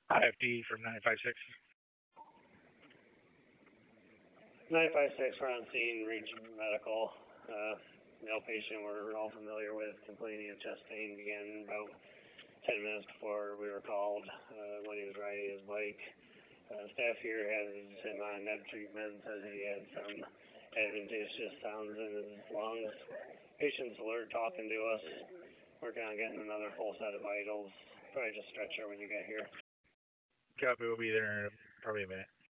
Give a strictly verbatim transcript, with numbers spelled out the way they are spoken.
I F D from nine five six. nine five six, we're on scene, Region Medical. Uh, male patient we're all familiar with, complaining of chest pain, began about ten minutes before we were called uh, when he was riding his bike. Uh, staff here has him on neb treatment, says he had some adventitious sounds in his lungs. Patient's alert, talking to us, working on getting another full set of vitals. Probably just stretcher when you get here. Copy, we'll be there in probably a minute.